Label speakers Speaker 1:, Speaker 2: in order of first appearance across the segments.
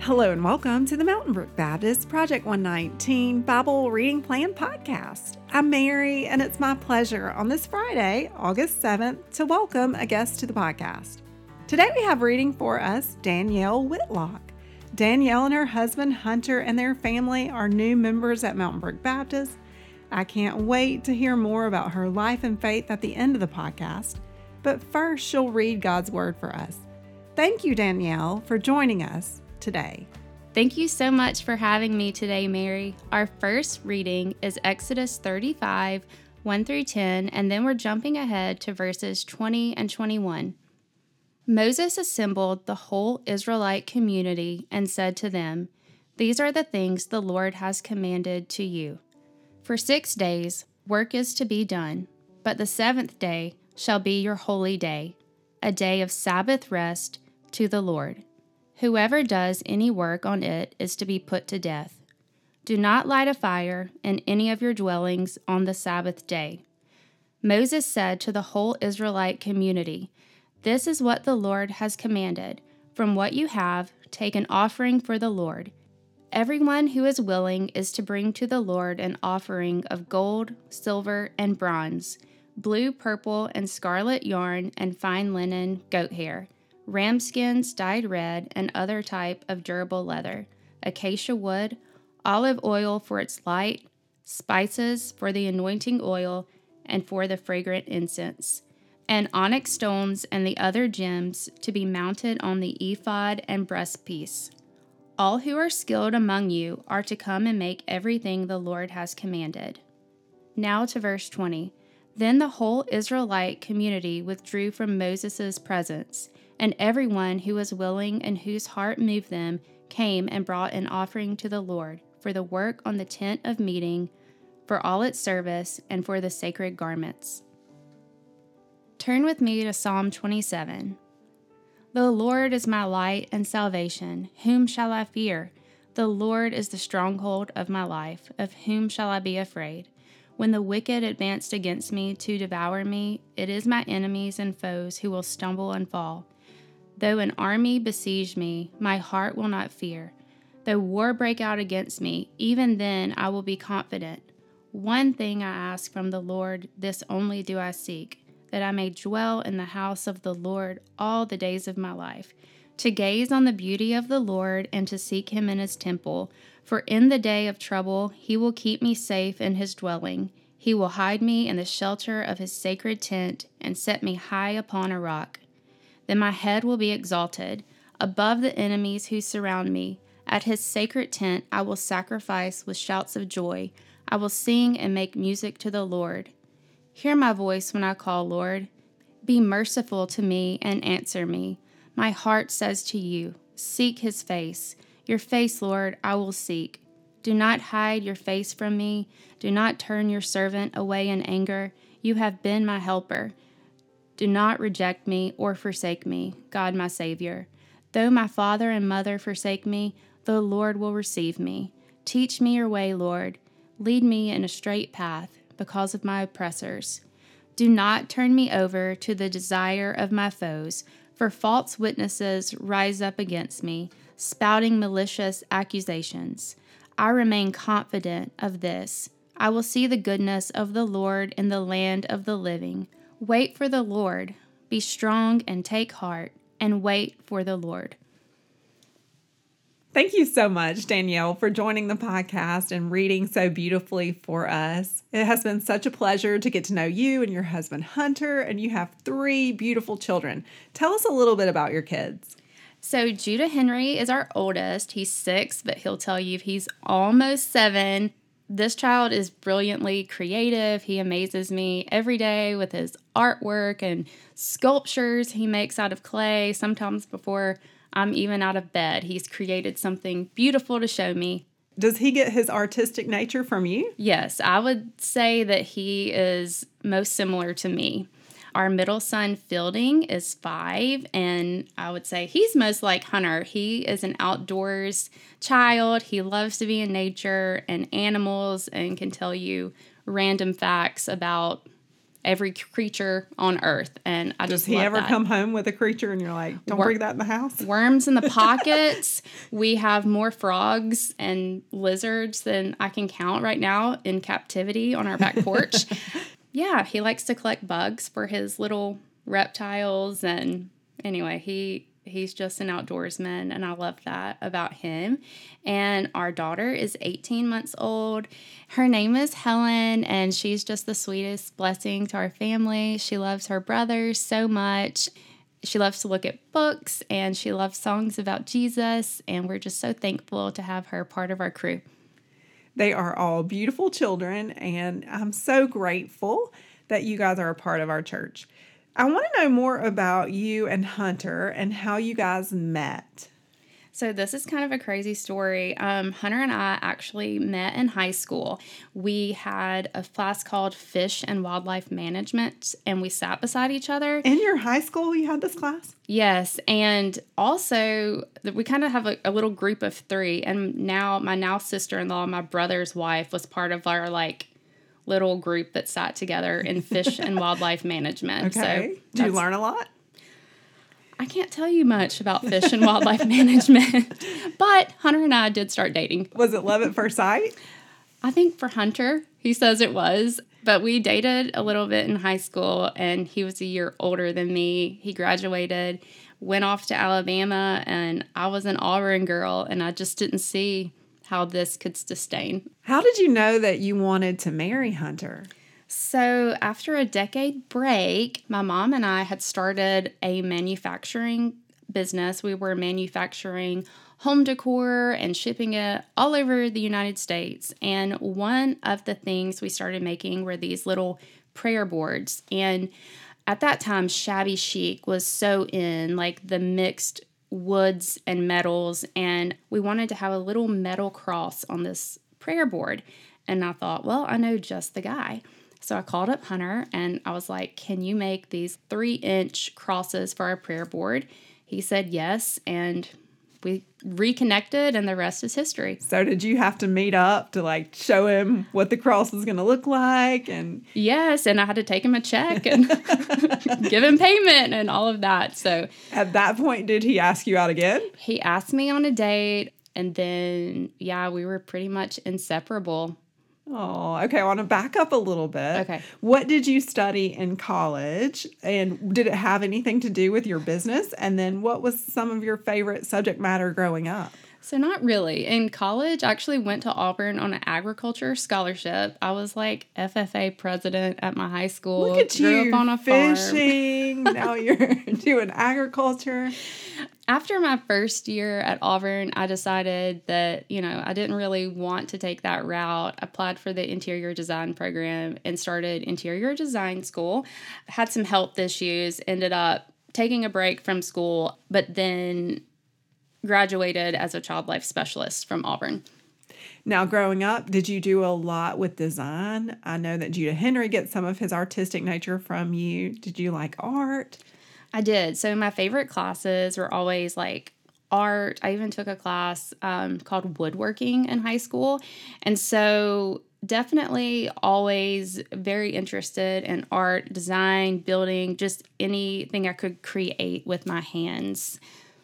Speaker 1: Hello and welcome to the Mountain Brook Baptist Project 119 Bible Reading Plan Podcast. I'm Mary, and it's my pleasure on this Friday, August 7th, to welcome a guest to the podcast. Today we have reading for us Danielle Whitlock. Danielle and her husband Hunter and their family are new members at Mountain Brook Baptist. I can't wait to hear more about her life and faith at the end of the podcast, but first she'll read God's Word for us. Thank you, Danielle, for joining us today.
Speaker 2: Thank you so much for having me today, Mary. Our first reading is Exodus 35, 1 through 10, and then we're jumping ahead to verses 20 and 21. Moses assembled the whole Israelite community and said to them, "These are the things the Lord has commanded to you. For 6 days work is to be done, but the seventh day shall be your holy day, a day of Sabbath rest to the Lord. Whoever does any work on it is to be put to death. Do not light a fire in any of your dwellings on the Sabbath day." Moses said to the whole Israelite community, "This is what the Lord has commanded. From what you have, take an offering for the Lord. Everyone who is willing is to bring to the Lord an offering of gold, silver, and bronze, blue, purple, and scarlet yarn, and fine linen, goat hair, ram skins dyed red, and other type of durable leather, acacia wood, olive oil for its light, spices for the anointing oil and for the fragrant incense, and onyx stones and the other gems to be mounted on the ephod and breastpiece. All who are skilled among you are to come and make everything the Lord has commanded." Now to verse 20. Then the whole Israelite community withdrew from Moses' presence, and everyone who was willing and whose heart moved them came and brought an offering to the Lord for the work on the tent of meeting, for all its service, and for the sacred garments. Turn with me to Psalm 27. The Lord is my light and salvation. Whom shall I fear? The Lord is the stronghold of my life. Of whom shall I be afraid? When the wicked advanced against me to devour me, it is my enemies and foes who will stumble and fall. Though an army besiege me, my heart will not fear. Though war break out against me, even then I will be confident. One thing I ask from the Lord, this only do I seek, that I may dwell in the house of the Lord all the days of my life, to gaze on the beauty of the Lord and to seek him in his temple. For in the day of trouble he will keep me safe in his dwelling. He will hide me in the shelter of his sacred tent and set me high upon a rock. Then my head will be exalted above the enemies who surround me. At his sacred tent I will sacrifice with shouts of joy. I will sing and make music to the Lord. Hear my voice when I call, Lord. Be merciful to me and answer me. My heart says to you, seek his face. Your face, Lord, I will seek. Do not hide your face from me. Do not turn your servant away in anger. You have been my helper. Do not reject me or forsake me, God my Savior. Though my father and mother forsake me, the Lord will receive me. Teach me your way, Lord. Lead me in a straight path because of my oppressors. Do not turn me over to the desire of my foes, for false witnesses rise up against me, spouting malicious accusations. I remain confident of this. I will see the goodness of the Lord in the land of the living. Wait for the Lord. Be strong and take heart, and wait for the Lord.
Speaker 1: Thank you so much, Danielle, for joining the podcast and reading so beautifully for us. It has been such a pleasure to get to know you and your husband, Hunter, and you have 3 beautiful children. Tell us a little bit about your kids.
Speaker 2: So Judah Henry is our oldest. He's 6, but he'll tell you he's almost 7. This child is brilliantly creative. He amazes me every day with his artwork and sculptures he makes out of clay. Sometimes before I'm even out of bed, he's created something beautiful to show me.
Speaker 1: Does he get his artistic nature from you?
Speaker 2: Yes, I would say that he is most similar to me. Our middle son, Fielding, is 5, and I would say he's most like Hunter. He is an outdoors child. He loves to be in nature and animals and can tell you random facts about every creature on earth. And I
Speaker 1: Does
Speaker 2: just
Speaker 1: he
Speaker 2: love
Speaker 1: ever
Speaker 2: that.
Speaker 1: come home with a creature and you're like, don't bring that in the house?
Speaker 2: Worms in the pockets. We have more frogs and lizards than I can count right now in captivity on our back porch. Yeah, he likes to collect bugs for his little reptiles. And anyway, he's just an outdoorsman, and I love that about him. And our daughter is 18 months old. Her name is Helen, and she's just the sweetest blessing to our family. She loves her brothers so much. She loves to look at books, and she loves songs about Jesus, and we're just so thankful to have her part of our crew.
Speaker 1: They are all beautiful children, and I'm so grateful that you guys are a part of our church. I want to know more about you and Hunter and how you guys met.
Speaker 2: So this is kind of a crazy story. Hunter and I actually met in high school. We had a class called Fish and Wildlife Management, and we sat beside each other.
Speaker 1: In your high school, you had this class?
Speaker 2: Yes, and also we kind of have a little group of three, and now my sister-in-law, my brother's wife, was part of our little group that sat together in Fish and Wildlife Management.
Speaker 1: Okay.
Speaker 2: So
Speaker 1: Did you learn a lot?
Speaker 2: I can't tell you much about Fish and Wildlife Management, but Hunter and I did start dating.
Speaker 1: Was it love at first sight?
Speaker 2: I think for Hunter, he says it was, but we dated a little bit in high school, and he was a year older than me. He graduated, went off to Alabama, and I was an Auburn girl, and I just didn't see how this could sustain.
Speaker 1: How did you know that you wanted to marry Hunter?
Speaker 2: So after a decade break, my mom and I had started a manufacturing business. We were manufacturing home decor and shipping it all over the United States. And one of the things we started making were these little prayer boards. And at that time, shabby chic was so in, like the mixed woods and metals. And we wanted to have a little metal cross on this prayer board. And I thought, well, I know just the guy. So I called up Hunter and I was like, can you make these 3-inch crosses for our prayer board? He said yes, and we reconnected, and the rest is history.
Speaker 1: So did you have to meet up to show him what the cross was going to look like? And
Speaker 2: yes, and I had to take him a check and give him payment and all of that. So
Speaker 1: at that point, did he ask you out again?
Speaker 2: He asked me on a date, and then, we were pretty much inseparable.
Speaker 1: Oh, okay. I want to back up a little bit.
Speaker 2: Okay.
Speaker 1: What did you study in college, and did it have anything to do with your business? And then what was some of your favorite subject matter growing up?
Speaker 2: So not really. In college, I actually went to Auburn on an agriculture scholarship. I was like FFA president at my high school.
Speaker 1: Look at
Speaker 2: Grew
Speaker 1: you,
Speaker 2: up on a
Speaker 1: fishing. Now you're doing agriculture.
Speaker 2: After my first year at Auburn, I decided that, I didn't really want to take that route. I applied for the interior design program and started interior design school. Had some health issues, ended up taking a break from school, but then graduated as a child life specialist from Auburn.
Speaker 1: Now, growing up, did you do a lot with design? I know that Judah Henry gets some of his artistic nature from you. Did you like art?
Speaker 2: I did. So my favorite classes were always like art. I even took a class called woodworking in high school. And so definitely always very interested in art, design, building, just anything I could create with my hands.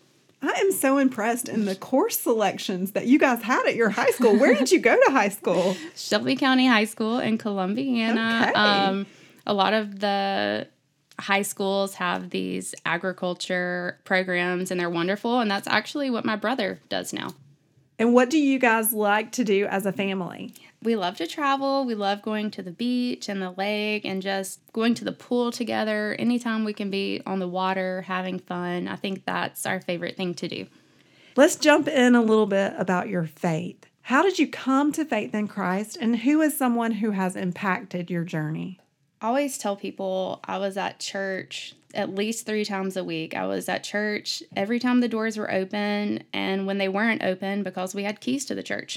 Speaker 1: I am so impressed in the course selections that you guys had at your high school. Where did you go to high school?
Speaker 2: Shelby County High School in Columbiana.
Speaker 1: Okay.
Speaker 2: A lot of the high schools have these agriculture programs, and they're wonderful. And that's actually what my brother does now.
Speaker 1: And what do you guys like to do as a family?
Speaker 2: We love to travel. We love going to the beach and the lake and just going to the pool together. Anytime we can be on the water, having fun. I think that's our favorite thing to do.
Speaker 1: Let's jump in a little bit about your faith. How did you come to faith in Christ, and who is someone who has impacted your journey?
Speaker 2: I always tell people I was at church at least 3 times a week. I was at church every time the doors were open and when they weren't open because we had keys to the church.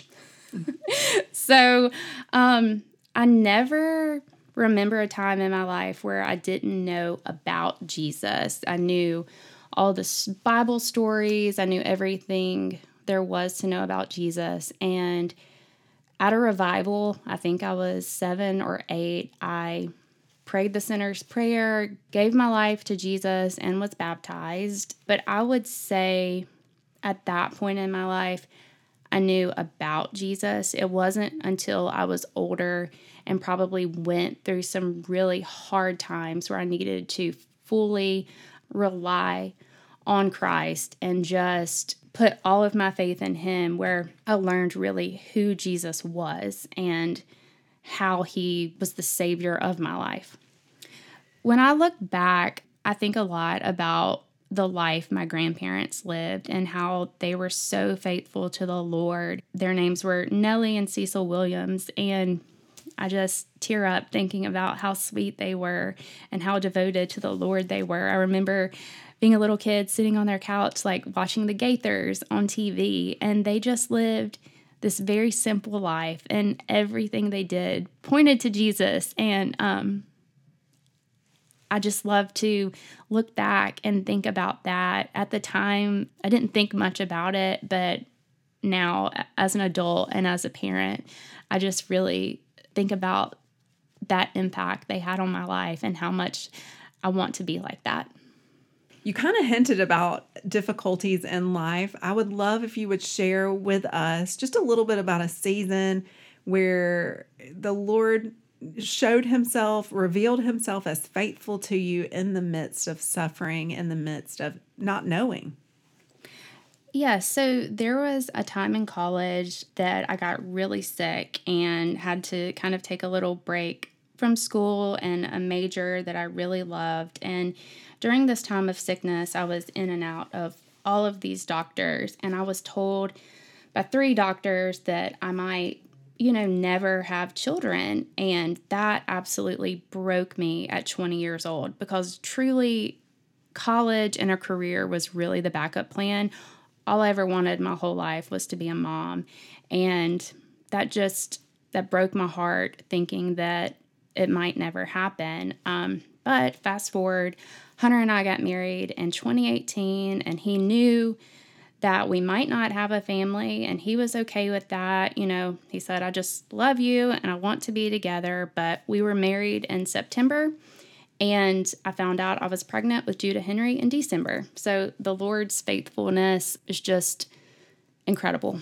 Speaker 2: So I never remember a time in my life where I didn't know about Jesus. I knew all the Bible stories. I knew everything there was to know about Jesus. And at a revival, I think I was 7 or 8, I prayed the sinner's prayer, gave my life to Jesus, and was baptized. But I would say at that point in my life, I knew about Jesus. It wasn't until I was older and probably went through some really hard times where I needed to fully rely on Christ and just put all of my faith in Him, where I learned really who Jesus was and how He was the Savior of my life. When I look back, I think a lot about the life my grandparents lived and how they were so faithful to the Lord. Their names were Nellie and Cecil Williams, and I just tear up thinking about how sweet they were and how devoted to the Lord they were. I remember being a little kid sitting on their couch, like watching the Gaithers on TV, and they just lived this very simple life, and everything they did pointed to Jesus. And I just love to look back and think about that. At the time, I didn't think much about it, but now as an adult and as a parent, I just really think about that impact they had on my life and how much I want to be like that.
Speaker 1: You kind of hinted about difficulties in life. I would love if you would share with us just a little bit about a season where the Lord showed Himself, revealed Himself as faithful to you in the midst of suffering, in the midst of not knowing.
Speaker 2: Yeah, so there was a time in college that I got really sick and had to kind of take a little break from school and a major that I really loved. And during this time of sickness, I was in and out of all of these doctors, and I was told by 3 doctors that I might never have children. And that absolutely broke me at 20 years old, because truly college and a career was really the backup plan. All I ever wanted my whole life was to be a mom. And that broke my heart, thinking that it might never happen. But fast forward, Hunter and I got married in 2018, and he knew that we might not have a family, and he was okay with that. He said, I just love you and I want to be together. But we were married in September, and I found out I was pregnant with Judah Henry in December. So the Lord's faithfulness is just incredible.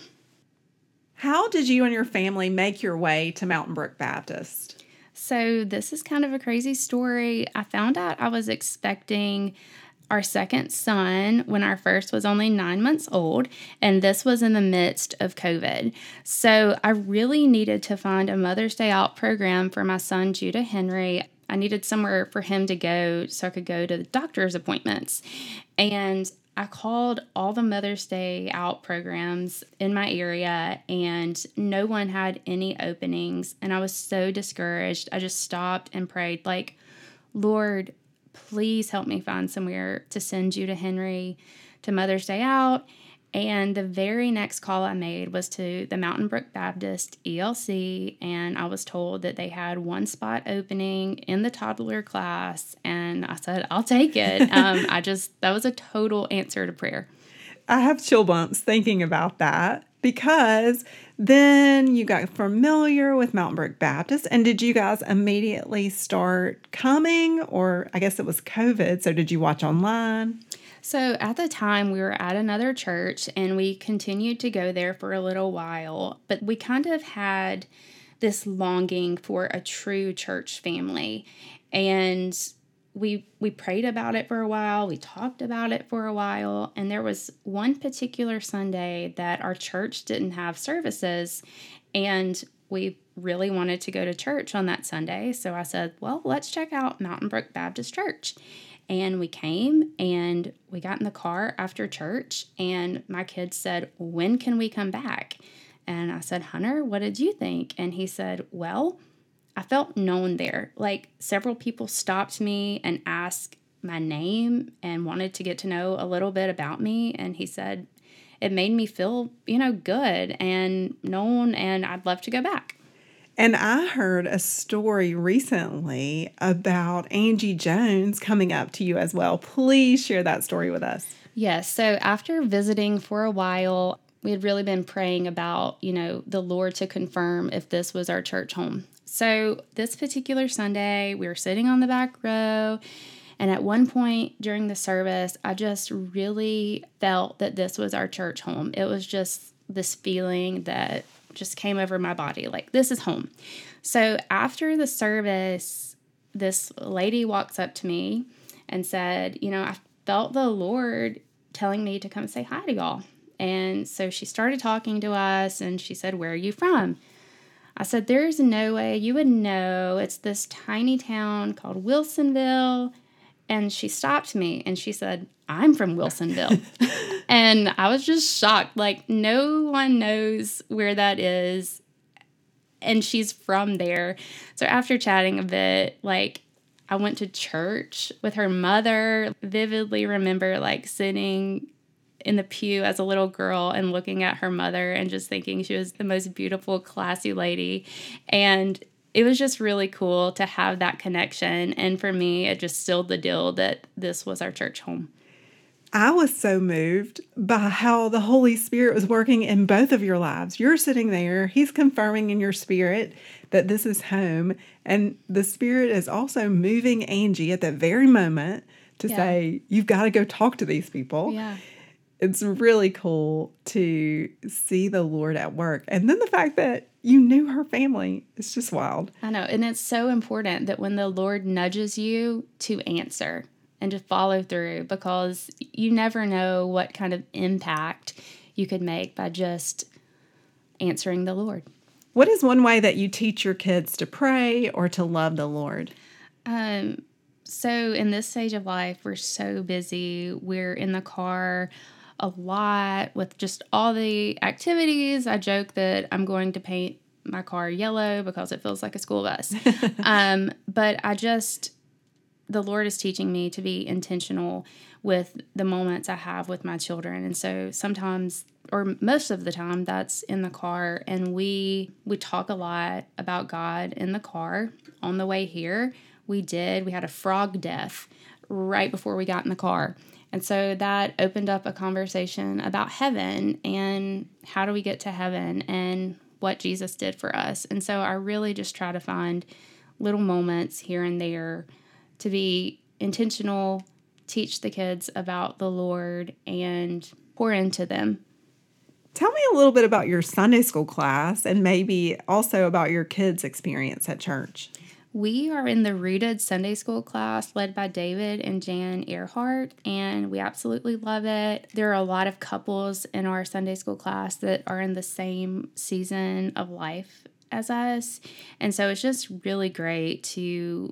Speaker 1: How did you and your family make your way to Mountain Brook Baptist?
Speaker 2: So this is kind of a crazy story. I found out I was expecting our second son when our first was only 9 months old, and this was in the midst of COVID. So I really needed to find a Mother's Day Out program for my son, Judah Henry. I needed somewhere for him to go so I could go to the doctor's appointments. And I called all the Mother's Day Out programs in my area, and no one had any openings. And I was so discouraged. I just stopped and prayed, like, Lord, please help me find somewhere to send Judah Henry to Mother's Day Out. And the very next call I made was to the Mountain Brook Baptist ELC, and I was told that they had one spot opening in the toddler class, and I said, I'll take it. That was a total answer to prayer.
Speaker 1: I have chill bumps thinking about that, because then you got familiar with Mountain Brook Baptist, and did you guys immediately start coming, or I guess it was COVID, so did you watch online?
Speaker 2: So at the time, we were at another church, and we continued to go there for a little while, but we kind of had this longing for a true church family, and we prayed about it for a while, we talked about it for a while, and there was one particular Sunday that our church didn't have services, and we really wanted to go to church on that Sunday, so I said, well, let's check out Mountain Brook Baptist Church. And we came, and we got in the car after church, and my kids said, when can we come back? And I said, Hunter, what did you think? And he said, well, I felt known there. Like, several people stopped me and asked my name and wanted to get to know a little bit about me. And he said, it made me feel, good and known, and I'd love to go back.
Speaker 1: And I heard a story recently about Angie Jones coming up to you as well. Please share that story with us.
Speaker 2: Yes. So after visiting for a while, we had really been praying about, the Lord to confirm if this was our church home. So this particular Sunday, we were sitting on the back row, and at one point during the service, I just really felt that this was our church home. It was just this feeling that just came over my body, like, this is home. So after the service, this lady walks up to me and said, I felt the Lord telling me to come say hi to y'all. And so she started talking to us, and she said, "Where are you from?" I said, "There's no way you would know. It's this tiny town called Wilsonville." And she stopped me and she said, "I'm from Wilsonville." And I was just shocked. Like, no one knows where that is. And she's from there. So after chatting a bit, I went to church with her mother. Vividly remember, sitting in the pew as a little girl and looking at her mother and just thinking she was the most beautiful, classy lady. And it was just really cool to have that connection. And for me, it just sealed the deal that this was our church home.
Speaker 1: I was so moved by how the Holy Spirit was working in both of your lives. You're sitting there, He's confirming in your spirit that this is home. And the Spirit is also moving Angie at that very moment to say, you've got to go talk to these people.
Speaker 2: Yeah.
Speaker 1: It's really cool to see the Lord at work. And then the fact that you knew her family, it's just wild.
Speaker 2: I know. And it's so important that when the Lord nudges you to answer and to follow through, because you never know what kind of impact you could make by just answering the Lord.
Speaker 1: What is one way that you teach your kids to pray or to love the Lord?
Speaker 2: So in this stage of life, we're so busy. We're in the car a lot with just all the activities. I joke that I'm going to paint my car yellow because it feels like a school bus. But the Lord is teaching me to be intentional with the moments I have with my children. And so sometimes, or most of the time, that's in the car. And we talk a lot about God in the car. On the way here, we had a frog death right before we got in the car. And so that opened up a conversation about heaven and how do we get to heaven and what Jesus did for us. And so I really just try to find little moments here and there to be intentional, teach the kids about the Lord, and pour into them.
Speaker 1: Tell me a little bit about your Sunday school class and maybe also about your kids' experience at church.
Speaker 2: We are in the Rooted Sunday School class led by David and Jan Earhart, and we absolutely love it. There are a lot of couples in our Sunday school class that are in the same season of life as us, and so it's just really great to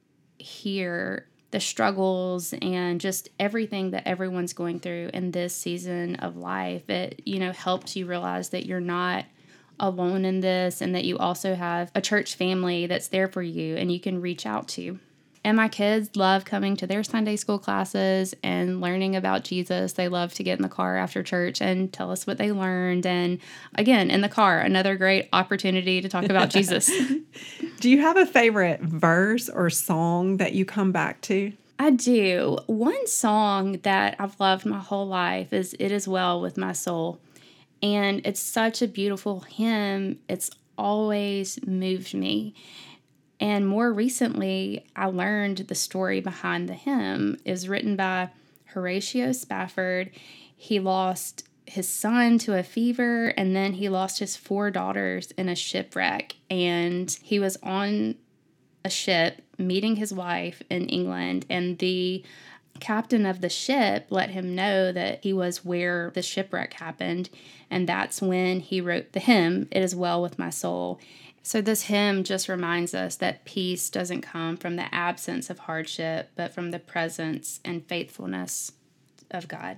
Speaker 2: hear the struggles and just everything that everyone's going through in this season of life. It, helps you realize that you're not alone in this and that you also have a church family that's there for you and you can reach out to. And my kids love coming to their Sunday school classes and learning about Jesus. They love to get in the car after church and tell us what they learned. And again, in the car, another great opportunity to talk about Jesus.
Speaker 1: Do you have a favorite verse or song that you come back to?
Speaker 2: I do. One song that I've loved my whole life is "It Is Well With My Soul." And it's such a beautiful hymn. It's always moved me. And more recently, I learned the story behind the hymn. It was written by Horatio Spafford. He lost his son to a fever, and then he lost his 4 daughters in a shipwreck. And he was on a ship meeting his wife in England, and the captain of the ship let him know that he was where the shipwreck happened, and that's when he wrote the hymn, "It Is Well With My Soul." So this hymn just reminds us that peace doesn't come from the absence of hardship, but from the presence and faithfulness of God.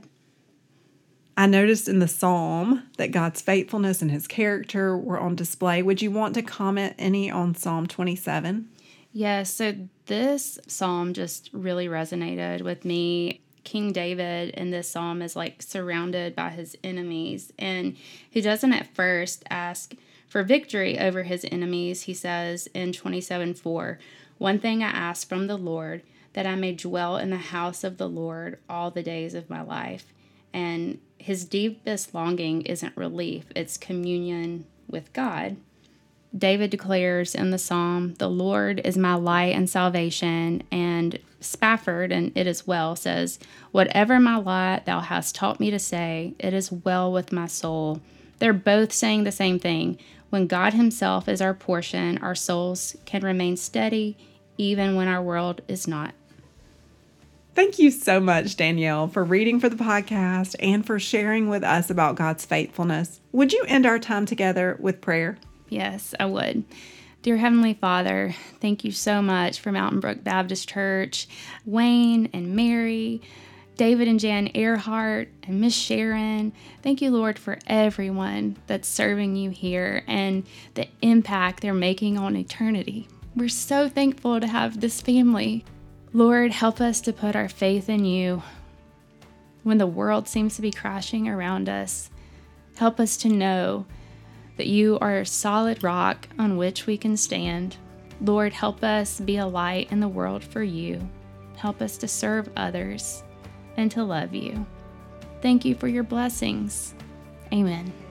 Speaker 1: I noticed in the psalm that God's faithfulness and His character were on display. Would you want to comment any on Psalm 27?
Speaker 2: Yes, so this psalm just really resonated with me. King David in this psalm is surrounded by his enemies, and he doesn't at first ask for victory over his enemies. He says in 27:4, "One thing I ask from the Lord, that I may dwell in the house of the Lord all the days of my life." And his deepest longing isn't relief, it's communion with God. David declares in the psalm, "The Lord is my light and salvation." And Spafford, and it as well, says, "Whatever my lot thou hast taught me to say, it is well with my soul." They're both saying the same thing. When God himself is our portion, our souls can remain steady even when our world is not.
Speaker 1: Thank you so much, Danielle, for reading for the podcast and for sharing with us about God's faithfulness. Would you end our time together with prayer?
Speaker 2: Yes, I would. Dear Heavenly Father, thank you so much for Mountain Brook Baptist Church, Wayne and Mary, David and Jan Earhart, and Miss Sharon. Thank you, Lord, for everyone that's serving you here and the impact they're making on eternity. We're so thankful to have this family. Lord, help us to put our faith in you when the world seems to be crashing around us. Help us to know that you are a solid rock on which we can stand. Lord, help us be a light in the world for you. Help us to serve others and to love you. Thank you for your blessings. Amen.